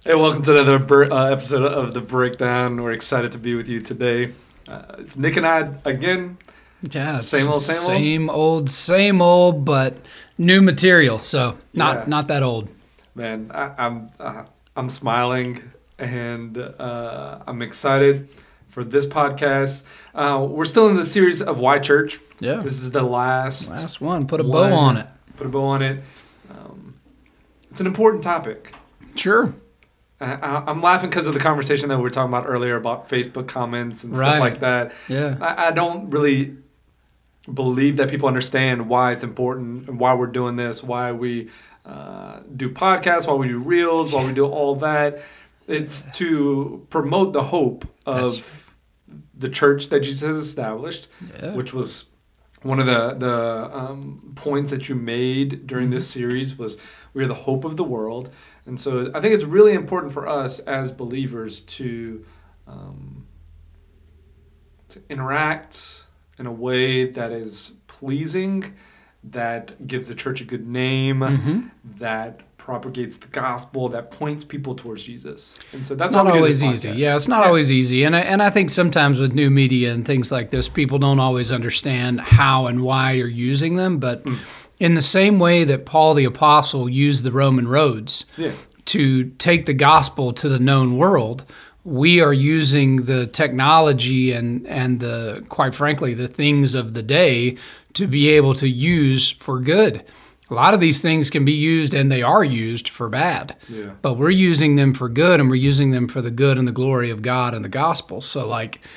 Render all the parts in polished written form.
Hey, welcome to another episode of The Breakdown. We're excited to be with you today. It's Nick and I again. Yeah, Same old? Same old, but new material. So not that old. Man, I'm smiling and I'm excited for this podcast. We're still in the series of Why Church. Yeah, this is the last one. Put a bow on it. It's an important topic. Sure. I'm laughing because of the conversation that we were talking about earlier about Facebook comments and stuff like that. Yeah. I don't really believe that people understand why it's important and why we're doing this, why we do podcasts, why we do reels, why we do all that. It's to promote the hope of the church that Jesus has established, which was one of the points that you made during this series was we are the hope of the world. And so I think it's really important for us as believers to interact in a way that is pleasing, that gives the church a good name, that propagates the gospel, that points people towards Jesus. And so that's not always easy. Yeah, it's not always easy. And I think sometimes with new media and things like this, people don't always understand how and why you're using them. But in the same way that Paul the Apostle used the Roman roads to take the gospel to the known world, we are using the technology and the, quite frankly, the things of the day to be able to use for good. A lot of these things can be used, and they are used for bad. Yeah. But we're using them for good, and we're using them for the good and the glory of God and the gospel. So,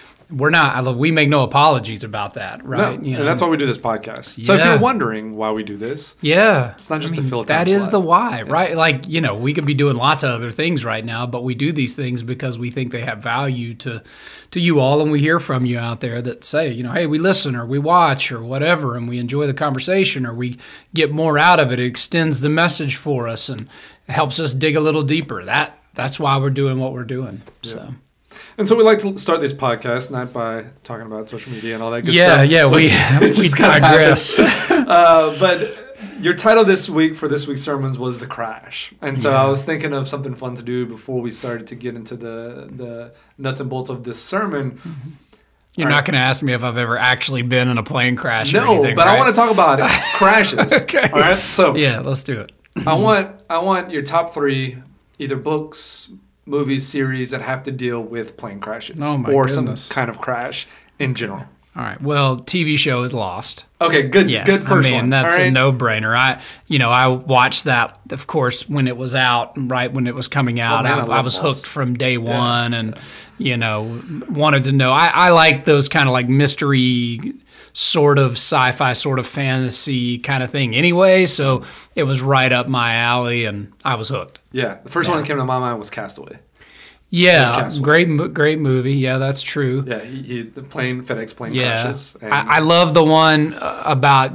we make no apologies about that, right? No, and that's why we do this podcast. So if you're wondering why we do this, it's not just to fill a time that is slot. the why, right? We could be doing lots of other things right now, but we do these things because we think they have value to you all, and we hear from you out there that say, hey, we listen or we watch or whatever, and we enjoy the conversation or we get more out of it. It extends the message for us and helps us dig a little deeper. That's why we're doing what we're doing. Yeah. So. And so we like to start this podcast not by talking about social media and all that good stuff. Yeah, we digress. But your title this week for this week's sermons was The Crash. And so I was thinking of something fun to do before we started to get into the nuts and bolts of this sermon. You're not going to ask me if I've ever actually been in a plane crash or anything, anything, but right? I want to talk about crashes. Okay. All right? So let's do it. I want your top 3 either books, movies, series that have to deal with plane crashes or some kind of crash in general. All right. Well, TV show is Lost. Okay, good. Yeah, good first one. That's a no-brainer. I watched that, of course, when it was out, right when it was coming out. I was hooked from day one, and wanted to know. I like those kind of like mystery, sort of sci-fi, sort of fantasy kind of thing. Anyway, so it was right up my alley, and I was hooked. Yeah, the first one that came to my mind was Castaway. Yeah, great movie. Yeah, that's true. Yeah, the FedEx plane crashes. And I love the one about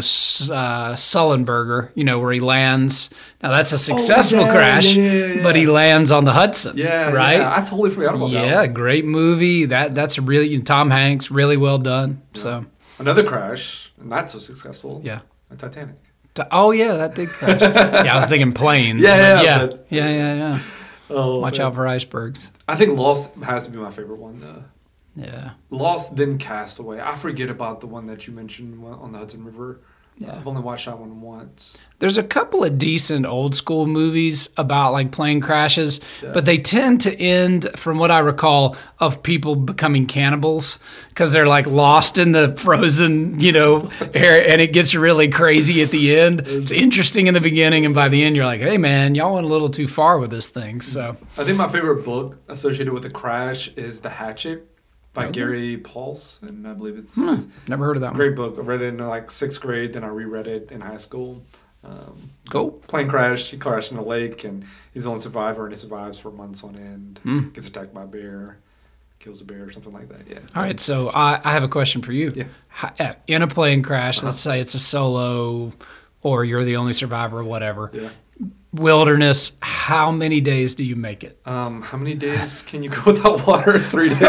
Sullenberger. Where he lands. Now that's a successful crash, but he lands on the Hudson. Yeah, right. Yeah, I totally forgot about that. Yeah, great movie. That's a really Tom Hanks, really well done. Yeah. So another crash, not so successful. Yeah, Titanic. That did crash. I was thinking planes. Yeah. Watch out for icebergs. I think Lost has to be my favorite one. Yeah. Lost, then Castaway. I forget about the one that you mentioned on the Hudson River. Yeah. I've only watched that one once. There's a couple of decent old school movies about like plane crashes, but they tend to end, from what I recall, of people becoming cannibals because they're like lost in the frozen, air, and it gets really crazy at the end. It's interesting in the beginning, and by the end you're like, hey man, y'all went a little too far with this thing. So I think my favorite book associated with the crash is The Hatchet by Gary Paulson, I believe it's. Never heard of that one. Great book. I read it in like 6th grade, then I reread it in high school. Cool. Plane crash. He crashed in a lake, and he's the only survivor, and he survives for months on end. Gets attacked by a bear, kills a bear or something like that. Yeah. All right, so I have a question for you. Yeah. In a plane crash, let's say it's a solo, or you're the only survivor or whatever. Yeah. Wilderness, how many days do you make it? How many days can you go without water? 3 days.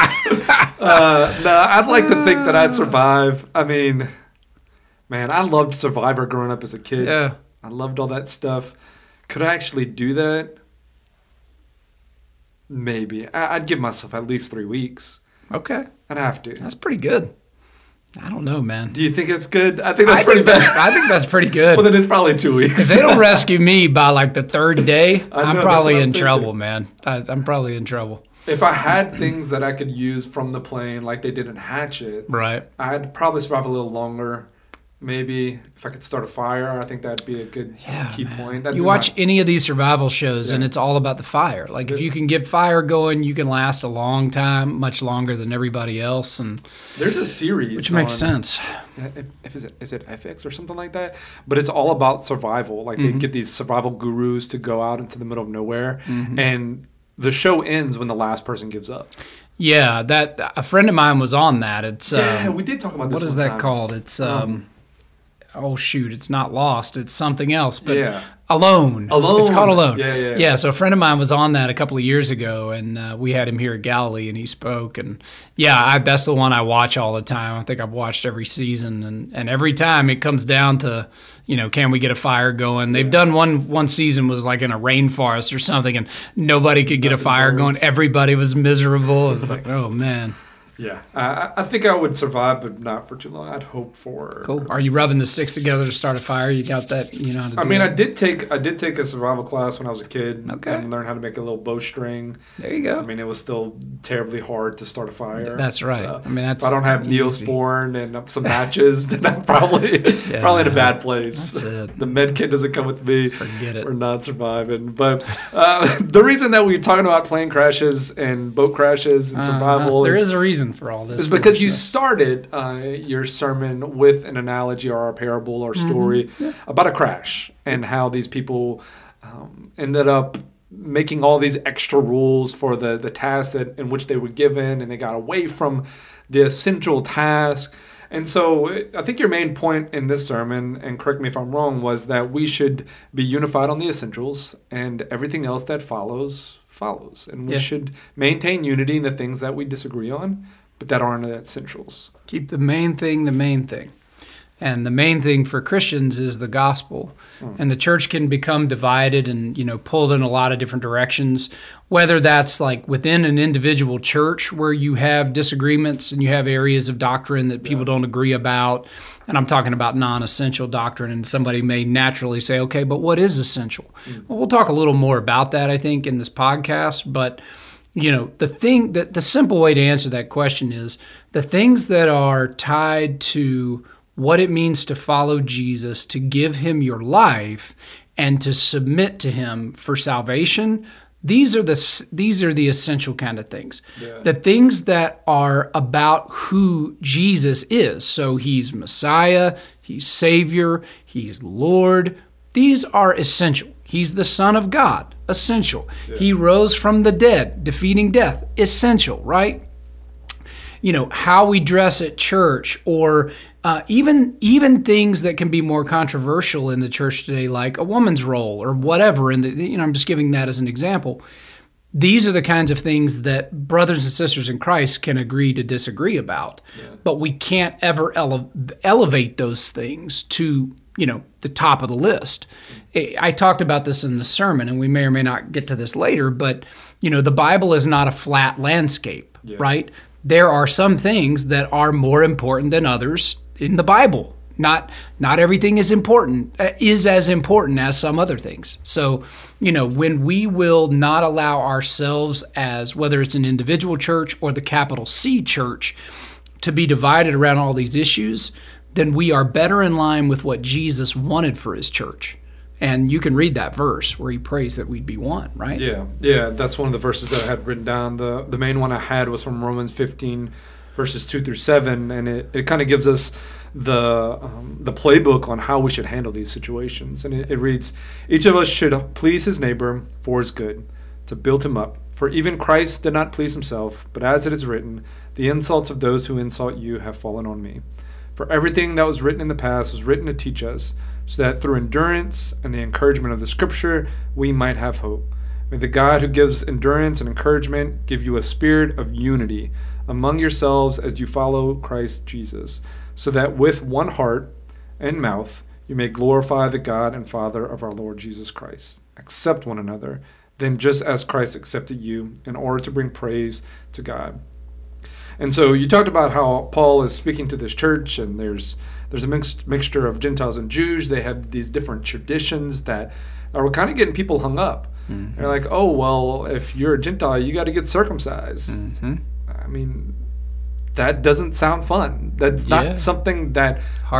I'd like to think that I'd survive. I mean, man, I loved Survivor growing up as a kid. Yeah. I loved all that stuff. Could I actually do that? Maybe. I'd give myself at least 3 weeks. Okay. I'd have to. That's pretty good. I don't know, man. Do you think it's good? I think that's pretty bad. I think that's pretty good. Well, then it's probably 2 weeks. If they don't rescue me by like the third day, I'm probably in trouble, thinking. man. I'm probably in trouble. If I had things that I could use from the plane like they did in Hatchet, Right. I'd probably survive a little longer. Maybe if I could start a fire, I think that'd be a good key point. That'd You be watch any of these survival shows, and it's all about the fire. Like if you can get fire going, you can last a long time, much longer than everybody else, and there's a series which makes sense. Is it FX or something like that? But it's all about survival. Like they get these survival gurus to go out into the middle of nowhere, and the show ends when the last person gives up. Yeah, that a friend of mine was on that. It's we did talk about this. What is one that time. called? It's oh shoot, it's not Lost. It's something else. But Yeah. Alone. Alone. It's called Alone. Yeah. So a friend of mine was on that a couple of years ago, and we had him here at Galilee, and he spoke. And that's the one I watch all the time. I think I've watched every season, and every time it comes down to, can we get a fire going? They've done one season was like in a rainforest or something, and nobody could get a fire going. Everybody was miserable. It's like, oh man. Yeah, I think I would survive, but not for too long. I'd hope for. Cool. Are you rubbing the sticks together to start a fire? You got that? I mean, I did take a survival class when I was a kid. Okay. And learn how to make a little bowstring. There you go. I mean, it was still terribly hard to start a fire. That's right. So I mean, if I don't have Neosporin and some matches, then I'm probably in a bad place. That's it. The med kit doesn't come with me. Forget it. We're not surviving. But the reason that we're talking about plane crashes and boat crashes and survival there is a reason for all this. It's because you started your sermon with an analogy or a parable or story about a crash and how these people ended up making all these extra rules for the task in which they were given, and they got away from the essential task. And so I think your main point in this sermon, and correct me if I'm wrong, was that we should be unified on the essentials, and everything else that follows. And we should maintain unity in the things that we disagree on, but that aren't the essentials. Keep the main thing the main thing. And the main thing for Christians is the gospel. And the church can become divided and, pulled in a lot of different directions, whether that's like within an individual church where you have disagreements and you have areas of doctrine that people don't agree about. And I'm talking about non-essential doctrine, and somebody may naturally say, okay, but what is essential? Well, we'll talk a little more about that, I think, in this podcast, but the simple way to answer that question is the things that are tied to what it means to follow Jesus, to give him your life, and to submit to him for salvation. These are the essential kind of things. Yeah. The things that are about who Jesus is. So he's Messiah, he's Savior, he's Lord. These are essential. He's the Son of God, essential. Yeah. He rose from the dead, defeating death, essential, right? How we dress at church, or even things that can be more controversial in the church today, like a woman's role or whatever. And I'm just giving that as an example. These are the kinds of things that brothers and sisters in Christ can agree to disagree about, but we can't ever elevate those things to the top of the list. I talked about this in the sermon, and we may or may not get to this later, but the Bible is not a flat landscape, right? There are some things that are more important than others in the Bible. Not everything is as important as some other things. So, when we will not allow ourselves, as whether it's an individual church or the capital C church, to be divided around all these issues, then we are better in line with what Jesus wanted for his church. And you can read that verse where he prays that we'd be one, right? Yeah, that's one of the verses that I had written down. The main one I had was from Romans 15, verses 2 through 7, and it kind of gives us the playbook on how we should handle these situations. And it reads, each of us should please his neighbor for his good, to build him up. For even Christ did not please himself, but as it is written, the insults of those who insult you have fallen on me. For everything that was written in the past was written to teach us, so that through endurance and the encouragement of the Scripture, we might have hope. May the God who gives endurance and encouragement give you a spirit of unity among yourselves as you follow Christ Jesus, so that with one heart and mouth you may glorify the God and Father of our Lord Jesus Christ. Accept one another, then just as Christ accepted you in order to bring praise to God. And so you talked about how Paul is speaking to this church, and there's a mixture of Gentiles and Jews. They have these different traditions that are kind of getting people hung up. Mm-hmm. They're like, oh, well, if you're a Gentile, you got to get circumcised. Mm-hmm. I mean, that doesn't sound fun. That's not something that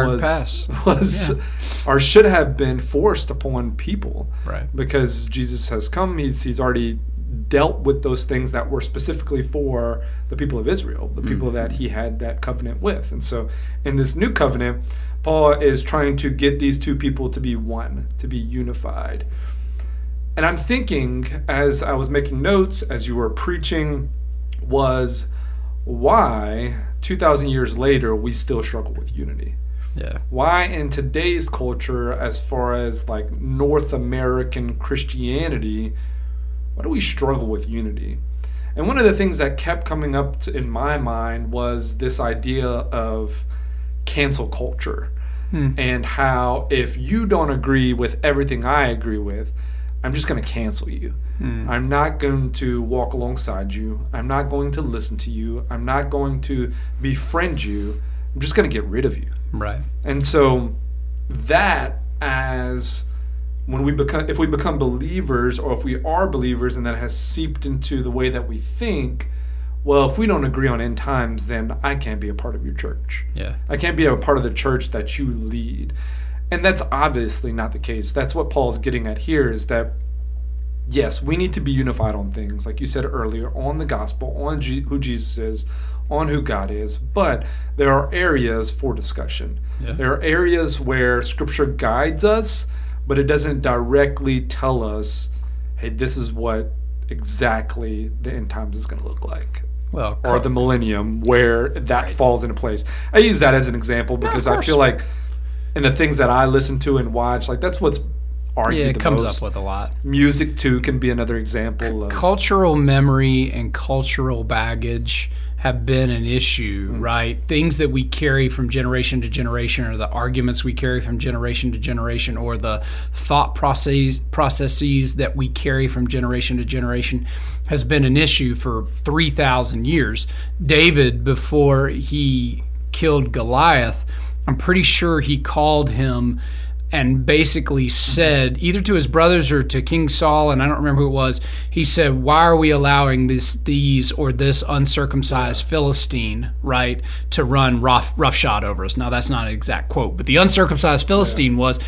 was or should have been forced upon people. Right. Because Jesus has come. He's already dealt with those things that were specifically for the people of Israel, the people that he had that covenant with. And so in this new covenant, Paul is trying to get these two people to be one, to be unified. And I'm thinking, as I was making notes, as you were preaching, was why 2,000 years later we still struggle with unity. Yeah. Why in today's culture, as far as like North American Christianity, why do we struggle with unity? And one of the things that kept coming up in my mind was this idea of cancel culture, and how if you don't agree with everything I agree with, I'm just going to cancel you. I'm not going to walk alongside you. I'm not going to listen to you. I'm not going to befriend you. I'm just going to get rid of you. Right. And so that, as if we become believers, or if we are believers and that has seeped into the way that we think, well, if we don't agree on end times, then I can't be a part of your church. Yeah. I can't be a part of the church that you lead. And that's obviously not the case. That's what Paul's getting at here, is that, yes, we need to be unified on things, like you said earlier, on the gospel, on who Jesus is, on who God is. But there are areas for discussion. Yeah. There are areas where Scripture guides us, but it doesn't directly tell us, hey, this is what exactly the end times is going to look like. Well, or the millennium, where that falls into place. I use that as an example because I feel like in the things that I listen to and watch, like that's what's argued the most. Yeah, it comes up with a lot. Music, too, can be another example of cultural memory and cultural baggage have been an issue, right? Things that we carry from generation to generation, or the arguments we carry from generation to generation, or the thought processes that we carry from generation to generation has been an issue for 3,000 years. David, before he killed Goliath, I'm pretty sure he called him and basically said, either to his brothers or to King Saul, and I don't remember who it was, he said, why are we allowing this uncircumcised Philistine, right, to run roughshod over us? Now, that's not an exact quote, but the uncircumcised Philistine was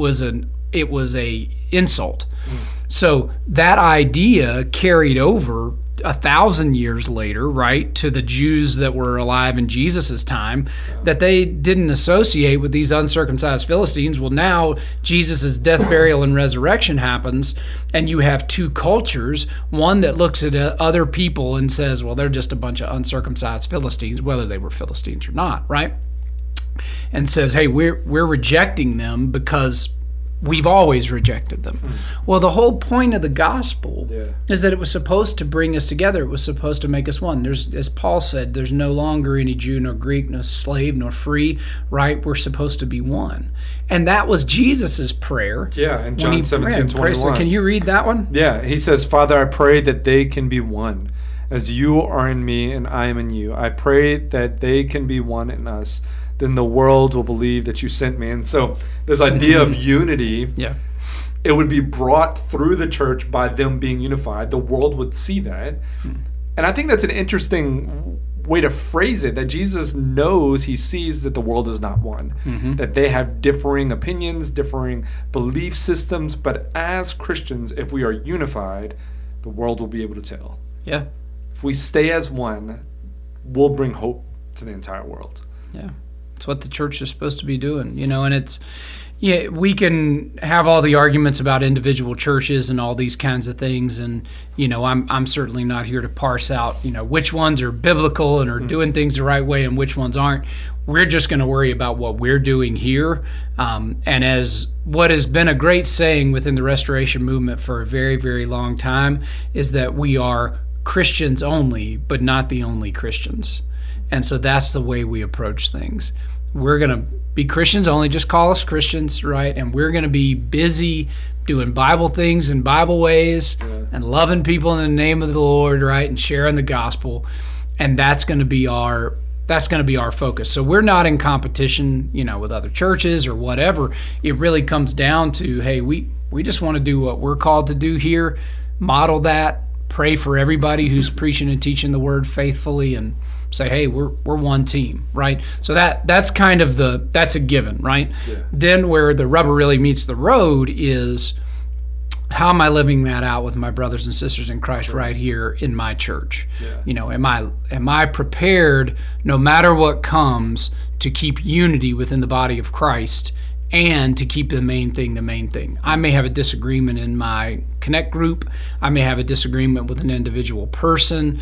a insult. So that idea carried over 1,000 years later, right, to the Jews that were alive in Jesus's time, that they didn't associate with these uncircumcised Philistines. Well, now Jesus's death, burial, and resurrection happens, and you have two cultures, one that looks at other people and says, well, they're just a bunch of uncircumcised Philistines, whether they were Philistines or not, right? And says, hey, we're rejecting them because we've always rejected them. Well, the whole point of the gospel is that it was supposed to bring us together. It was supposed to make us one. There's, as Paul said, there's no longer any Jew nor Greek, no slave nor free, right? We're supposed to be one. And that was Jesus's prayer. Yeah, in John 17:21. Can you read that one? Yeah, he says, Father, I pray that they can be one, as you are in me and I am in you. I pray that they can be one in us. Then the world will believe that you sent me. And so this idea of unity, it would be brought through the church by them being unified. The world would see that. And I think that's an interesting way to phrase it, that Jesus knows, he sees that the world is not one, that they have differing opinions, differing belief systems. But as Christians, if we are unified, the world will be able to tell. Yeah. If we stay as one, we'll bring hope to the entire world. Yeah. It's what the church is supposed to be doing, and it's, we can have all the arguments about individual churches and all these kinds of things, and I'm certainly not here to parse out which ones are biblical and are doing things the right way and which ones aren't. We're just going to worry about what we're doing here, and as what has been a great saying within the Restoration movement for a very, very long time is that we are Christians only, but not the only Christians. And so that's the way we approach things. We're going to be Christians only, just call us Christians, right? And we're going to be busy doing Bible things in Bible ways and loving people in the name of the Lord, right, and sharing the gospel, and that's going to be our focus. So we're not in competition, with other churches or whatever. It really comes down to, hey, we just want to do what we're called to do here, model that, pray for everybody who's preaching and teaching the word faithfully, and say, hey, we're one team, right? So that's kind of that's a given, right? Yeah. Then where the rubber really meets the road is, how am I living that out with my brothers and sisters in Christ right here in my church? Yeah. Am I prepared, no matter what comes, to keep unity within the body of Christ and to keep the main thing? I may have a disagreement in my Connect group. I may have a disagreement with an individual person.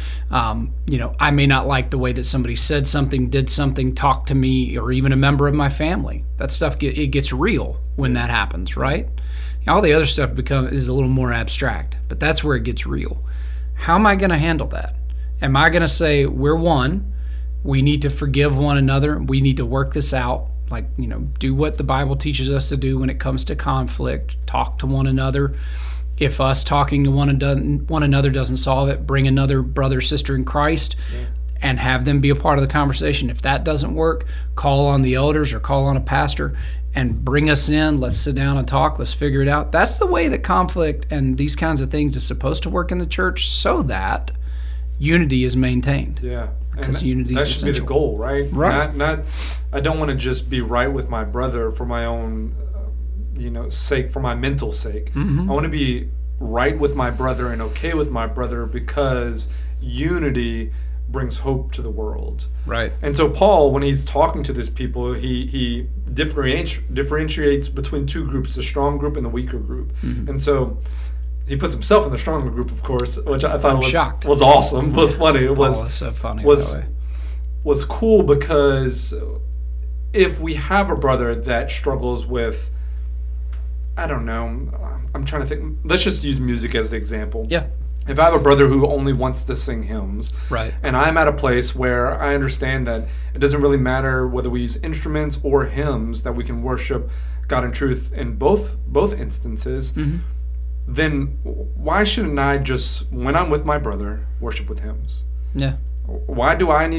I may not like the way that somebody said something, did something, talked to me, or even a member of my family. That stuff, it gets real when that happens, right? All the other stuff is a little more abstract, but that's where it gets real. How am I going to handle that? Am I going to say, we're one, we need to forgive one another, we need to work this out, do what the Bible teaches us to do when it comes to conflict, talk to one another. If us talking to one another doesn't solve it, bring another brother or sister in Christ and have them be a part of the conversation. If that doesn't work, call on the elders or call on a pastor and bring us in. Let's sit down and talk. Let's figure it out. That's the way that conflict and these kinds of things is supposed to work in the church, so that unity is maintained. Yeah. Because unity is essential. That should be the goal, right? Right. Not. I don't want to just be right with my brother for my own, sake, for my mental sake. Mm-hmm. I want to be right with my brother and okay with my brother because unity brings hope to the world. Right. And so Paul, when he's talking to these people, he differentiates between two groups, the strong group and the weaker group. Mm-hmm. And so he puts himself in the stronger group, of course, which I thought was awesome, was funny. It was so funny that way. Was cool because if we have a brother that struggles with, I don't know, I'm trying to think, let's just use music as the example. Yeah. If I have a brother who only wants to sing hymns, right, and I'm at a place where I understand that it doesn't really matter whether we use instruments or hymns, that we can worship God in truth in both instances, mm-hmm. then why shouldn't I just, when I'm with my brother, worship with hymns? Yeah. Why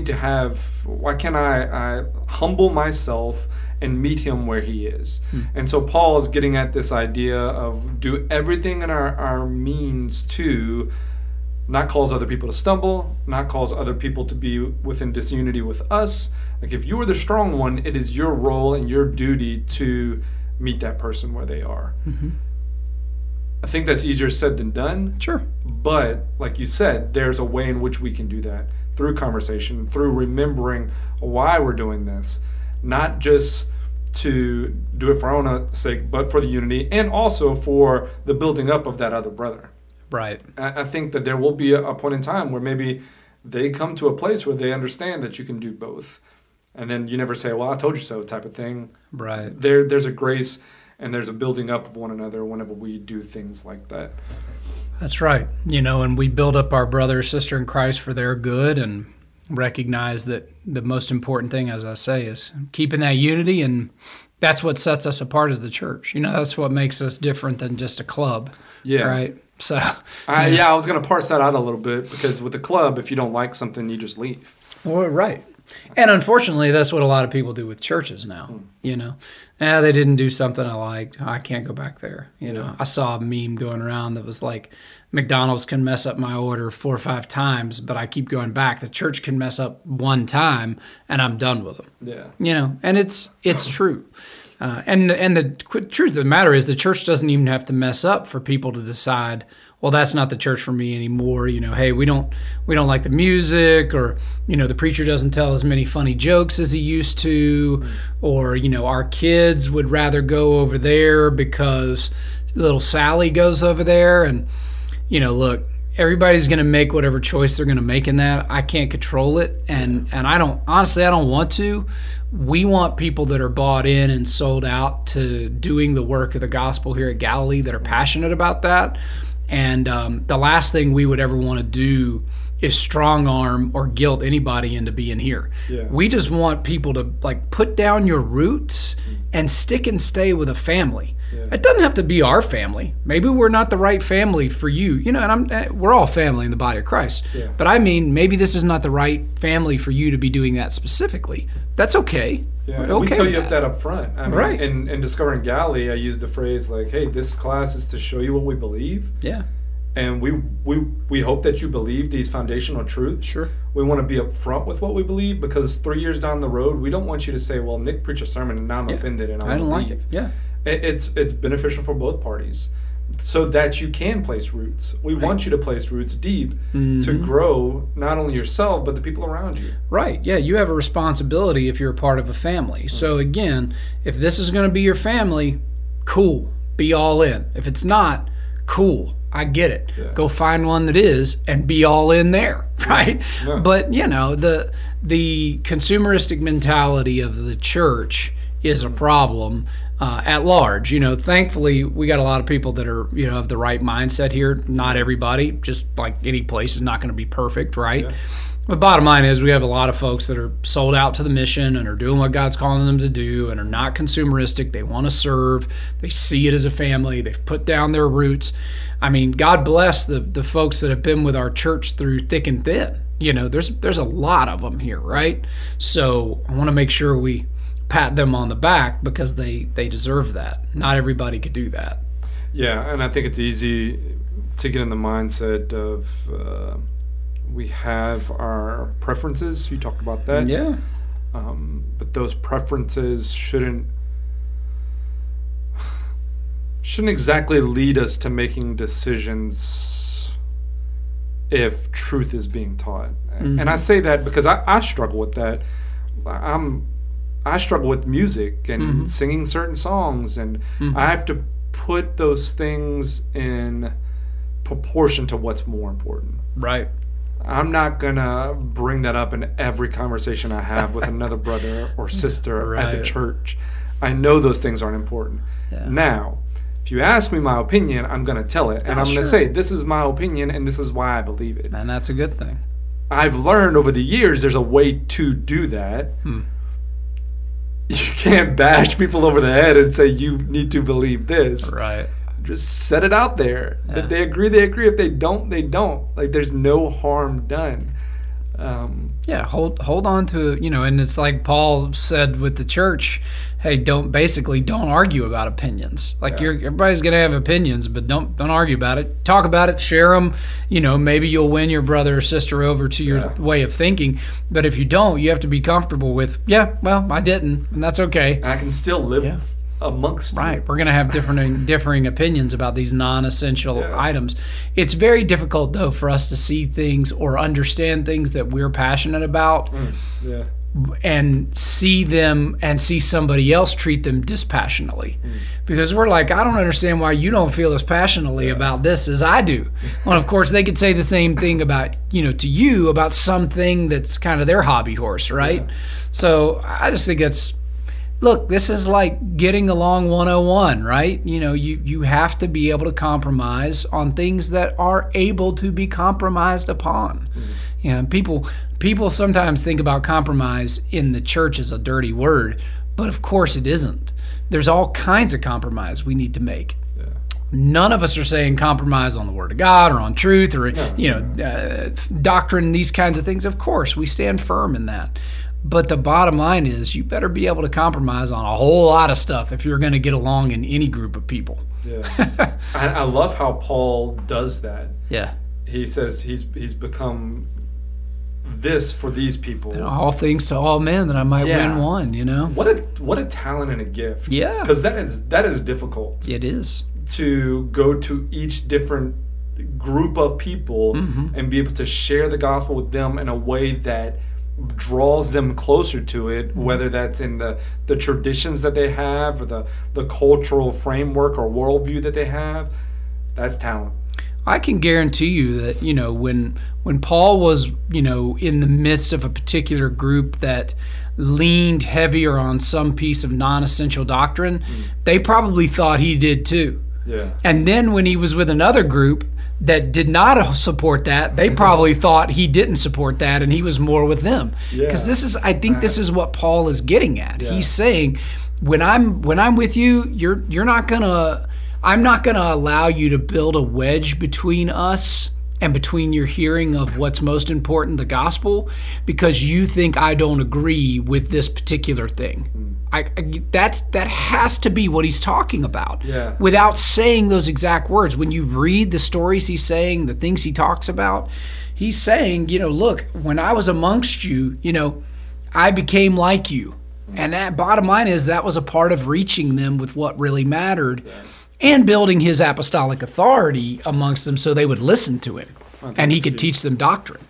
can't I humble myself and meet him where he is? And so Paul is getting at this idea of do everything in our means to not cause other people to stumble, not cause other people to be within disunity with us. Like, if you are the strong one, it is your role and your duty to meet that person where they are. Mm-hmm. I think that's easier said than done. Sure. But like you said, there's a way in which we can do that. Through conversation, through remembering why we're doing this, not just to do it for our own sake, but for the unity and also for the building up of that other brother. Right. I think that there will be a point in time where maybe they come to a place where they understand that you can do both. And then you never say, well, I told you so type of thing. Right. There's a grace and there's a building up of one another whenever we do things like that. That's right. And we build up our brother or sister in Christ for their good and recognize that the most important thing, as I say, is keeping that unity, and that's what sets us apart as the church. That's what makes us different than just a club. Yeah. Right? So. I was going to parse that out a little bit, because with the club, if you don't like something, you just leave. Well, right. And unfortunately, that's what a lot of people do with churches now. They didn't do something I liked. I can't go back there. I saw a meme going around that was like, McDonald's can mess up my order 4 or 5 times, but I keep going back. The church can mess up 1 time, and I'm done with them. Yeah. And it's true. And the truth of the matter is, the church doesn't even have to mess up for people to decide, well, that's not the church for me anymore. Hey, we don't like the music, or the preacher doesn't tell as many funny jokes as he used to, or our kids would rather go over there because little Sally goes over there. And look, everybody's going to make whatever choice they're going to make in that. I can't control it, and I don't want to. We want people that are bought in and sold out to doing the work of the gospel here at Galilee, that are passionate about that. And the last thing we would ever want to do is strong arm or guilt anybody into being here. Yeah. We just want people to like put down your roots and stick and stay with a family. Yeah. It doesn't have to be our family. Maybe we're not the right family for you. You know, and we're all family in the body of Christ. Yeah. But I mean, maybe this is not the right family for you to be doing that specifically. That's okay. Yeah, We're we okay tell with you that up front. I mean, Right. In Discovering Galilee, I used the phrase like, "Hey, this class is to show you what we believe, Yeah. and we hope that you believe these foundational truths. Sure. We want to be upfront with what we believe, because 3 years down the road, we don't want you to say, "Well, Nick preached a sermon and now I'm offended and I I don't want like to it. leave." Yeah. It's beneficial for both parties, so that you can place roots. We want you to place roots deep to grow not only yourself but the people around you. Right. Yeah, you have a responsibility if you're a part of a family. So again, if this is going to be your family, cool. Be all in. If it's not, cool. I get it. Yeah. Go find one that is and be all in there, right? Yeah. But, you know, the consumeristic mentality of the church is a problem at large. You know, thankfully, we got a lot of people that are, you know, of the right mindset here. Not everybody, just like any place is not going to be perfect, right? Yeah. But bottom line is we have a lot of folks that are sold out to the mission and are doing what God's calling them to do and are not consumeristic. They want to serve. They see it as a family. They've put down their roots. I mean, God bless the folks that have been with our church through thick and thin. You know, there's a lot of them here, right? So I want to make sure we pat them on the back because they deserve that. Not everybody could do that. Yeah, and I think it's easy to get in the mindset of we have our preferences. You talked about that. Yeah. But those preferences shouldn't exactly lead us to making decisions if truth is being taught. And I say that because I struggle with that. I struggle with music and singing certain songs, and I have to put those things in proportion to what's more important. Right. I'm not going to bring that up in every conversation I have with another brother or sister at the Right. church. I know those things aren't important. Yeah. Now, if you ask me my opinion, I'm going to tell it. And I'm going Sure. to say, this is my opinion and this is why I believe it. And that's a good thing. I've learned over the years there's a way to do that. You can't bash people over the head and say you need to believe this. Right. Just set it out there. If they agree, they agree. If they don't, they don't. Like, there's no harm done. Yeah, hold on to, you know, and it's like Paul said with the church, hey, don't argue about opinions. Like everybody's gonna have opinions, but don't argue about it. Talk about it, share them. You know, maybe you'll win your brother or sister over to your way of thinking. But if you don't, you have to be comfortable with, well, I didn't, and that's okay. And I can still live amongst Right. you. We're going to have differing opinions about these non-essential items. It's very difficult, though, for us to see things or understand things that we're passionate about Yeah. and see them and see somebody else treat them dispassionately. Because we're like, I don't understand why you don't feel as passionately about this as I do. Well, of course, they could say the same thing about, you know, to you about something that's kind of their hobby horse, right? So I just think look, this is like getting along 101, right? You know, you have to be able to compromise on things that are able to be compromised upon. You know, people sometimes think about compromise in the church as a dirty word, but of course it isn't. There's all kinds of compromise we need to make. None of us are saying compromise on the Word of God or on truth or, doctrine, these kinds of things. Of course, we stand firm in that. But the bottom line is you better be able to compromise on a whole lot of stuff if you're going to get along in any group of people. Yeah. I love how Paul does that. Yeah. He says he's become this for these people. And all things to all men that I might win one, you know? What a talent and a gift. Yeah. Because that is difficult. It is. To go to each different group of people and be able to share the gospel with them in a way that draws them closer to it, whether that's in the traditions that they have or the cultural framework or worldview that they have. That's talent. I can guarantee you that, you know, when Paul was, you know, in the midst of a particular group that leaned heavier on some piece of non-essential doctrine, they probably thought he did too. Yeah. And then when he was with another group that did not support that, they probably thought he didn't support that and he was more with them. Because I think this is what Paul is getting at. He's saying, when I'm with you, I'm not gonna allow you to build a wedge between us and between your hearing of what's most important, the gospel, because you think I don't agree with this particular thing. That has to be what he's talking about. Without saying those exact words. When you read the stories he's saying, the things he talks about, he's saying, look, when I was amongst you, I became like you. And that bottom line is that was a part of reaching them with what really mattered. And building his apostolic authority amongst them so they would listen to him. And he could teach them doctrine,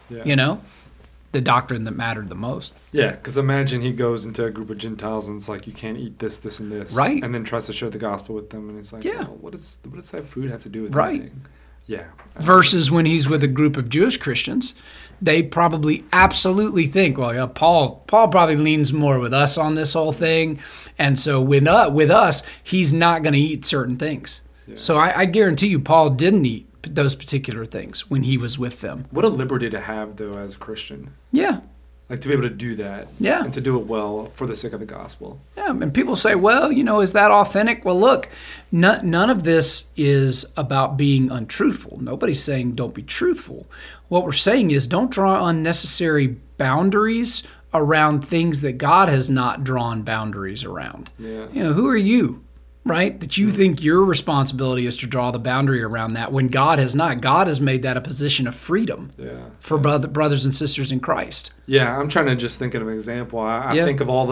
the doctrine that mattered the most. Yeah, because imagine he goes into a group of Gentiles and it's like, you can't eat this, this, and this. Right. And then tries to share the gospel with them. And it's like, well, what does that food have to do with right. anything? Yeah. Versus when he's with a group of Jewish Christians, they probably absolutely think, well, yeah, Paul probably leans more with us on this whole thing. And so with us, he's not going to eat certain things. Yeah. So I guarantee you Paul didn't eat those particular things when he was with them. What a liberty to have, though, as a Christian. Yeah. Like, to be able to do that. Yeah. And to do it well for the sake of the gospel. Yeah, and people say, well, is that authentic? Well, look, none of this is about being untruthful. Nobody's saying don't be truthful. What we're saying is don't draw unnecessary boundaries around things that God has not drawn boundaries around. Yeah. Who are you, right? That you think your responsibility is to draw the boundary around that when God has not. God has made that a position of freedom for brothers and sisters in Christ. Yeah, I'm trying to just think of an example. I think of all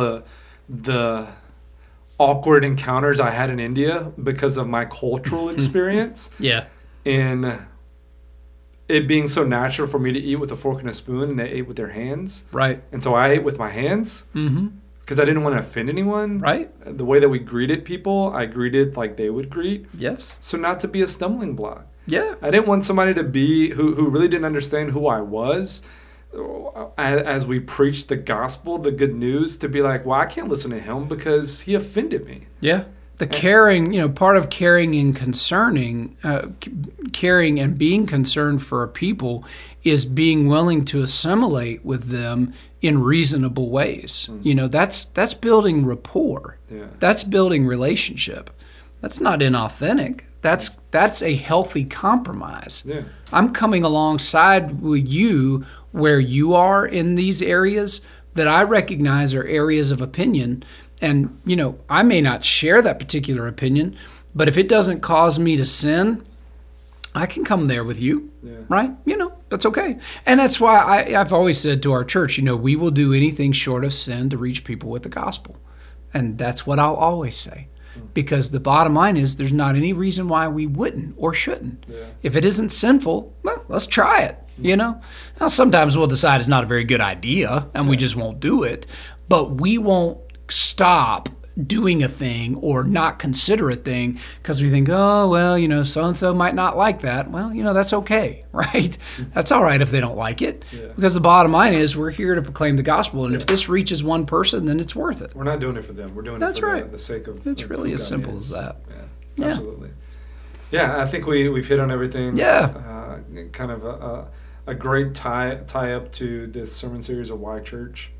the awkward encounters I had in India because of my cultural experience. Yeah. In it being so natural for me to eat with a fork and a spoon, and they ate with their hands. Right. And so I ate with my hands. Mm-hmm. Because I didn't want to offend anyone. Right. The way that we greeted people, I greeted like they would greet. Yes. So not to be a stumbling block. Yeah. I didn't want somebody to be who really didn't understand who I was as we preached the gospel, the good news, to be like, well, I can't listen to him because he offended me. Yeah. The caring, part of caring and caring and being concerned for a people is being willing to assimilate with them in reasonable ways. That's building rapport. Yeah. That's building relationship. That's not inauthentic. That's a healthy compromise. Yeah. I'm coming alongside with you where you are in these areas that I recognize are areas of opinion. And, I may not share that particular opinion, but if it doesn't cause me to sin, I can come there with you, right? That's okay. And that's why I've always said to our church, we will do anything short of sin to reach people with the gospel. And that's what I'll always say. Because the bottom line is there's not any reason why we wouldn't or shouldn't. Yeah. If it isn't sinful, well, let's try it, Now, sometimes we'll decide it's not a very good idea and we just won't do it. But we won't stop doing a thing or not consider a thing because we think, oh, well, so-and-so might not like that. Well, that's okay, right? That's all right if they don't like it because the bottom line is we're here to proclaim the gospel. And if this reaches one person, then it's worth it. We're not doing it for them. We're doing it for the sake of It's really as simple as that. Yeah, absolutely. Yeah, I think we've hit on everything. Yeah. Kind of a great tie up to this sermon series of Why Church.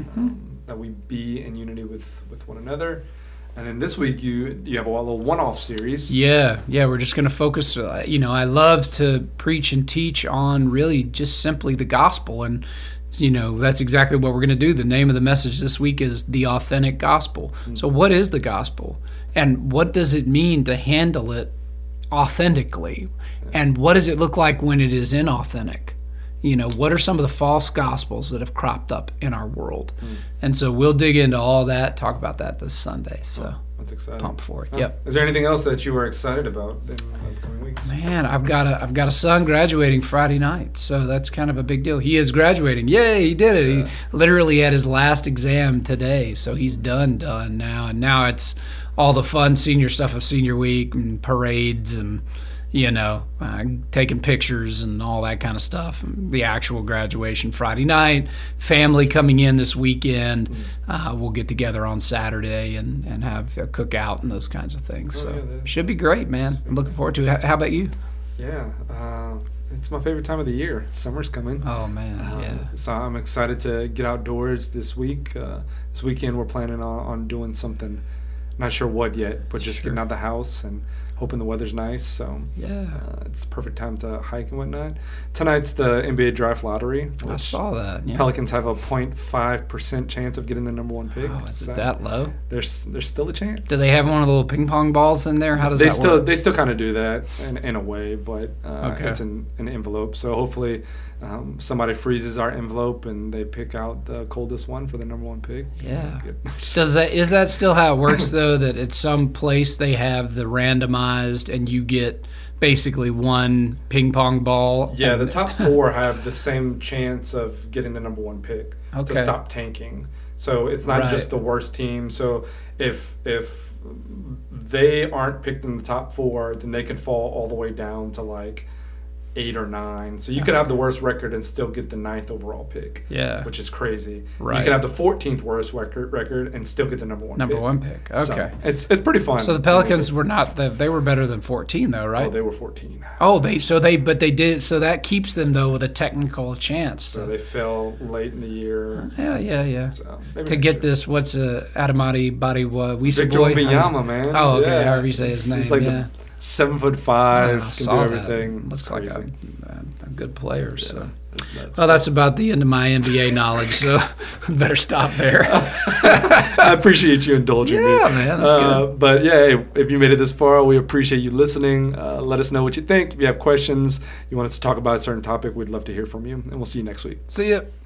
That we be in unity with one another. And then this week you have a little one-off series. Yeah, we're just going to focus. I love to preach and teach on really just simply the gospel, and that's exactly what we're going to do. The name of the message this week is The Authentic Gospel. So what is the gospel, and what does it mean to handle it authentically, and what does it look like when it is inauthentic? What are some of the false gospels that have cropped up in our world? And so we'll dig into all that, talk about that this Sunday. So that's exciting. Pumped for it. Yep. Is there anything else that you are excited about in the upcoming weeks? Man, I've got a son graduating Friday night, so that's kind of a big deal. He is graduating. Yay, he did it. Yeah. He literally had his last exam today, so he's done now. And now it's all the fun senior stuff of senior week and parades and taking pictures and all that kind of stuff. The actual graduation Friday night, family coming in this weekend. We'll get together on Saturday and have a cookout and those kinds of things. Should be great, man. I'm looking forward to it. How about you? Yeah, it's my favorite time of the year. Summer's coming. Oh man, yeah. So I'm excited to get outdoors this week. This weekend we're planning on doing something. Not sure what yet, but just getting out the house and hoping the weather's nice. So yeah, it's the perfect time to hike and whatnot. Tonight's the NBA Draft Lottery. I saw that. Yeah. Pelicans have a 0.5% chance of getting the number one pick. Oh, is it that low? There's still a chance. Do they have one of the little ping pong balls in there? How does that work? They still kind of do that in a way, but it's an envelope. So hopefully somebody freezes our envelope and they pick out the coldest one for the number one pick. Yeah. Is that still how it works though? That at some place they have the randomized and you get basically one ping pong ball? Yeah, the top 4 have the same chance of getting the number one pick to stop tanking. So it's not just the worst team. So if they aren't picked in the top 4, then they could fall all the way down to like 8 or 9. So you could have the worst record and still get the 9th overall pick. Yeah. Which is crazy. Right. You could have the 14th worst record and still get the number one pick. Okay. So it's pretty fun. So the Pelicans were not they were better than 14 though, right? Oh, they were 14. Oh, so that keeps them though with a technical chance. So they fell late in the year. Yeah. So to get this, what's Adamati Body Wisa Victor boy? Wembanyama, man. Oh, okay. However you say his name. He's like 7'5", can do everything. That. Looks like a good player. Yeah, so, that's about the end of my NBA knowledge. So, better stop there. I appreciate you indulging me. Yeah, man, that's good. But yeah, if you made it this far, we appreciate you listening. Let us know what you think. If you have questions, you want us to talk about a certain topic, we'd love to hear from you. And we'll see you next week. See ya.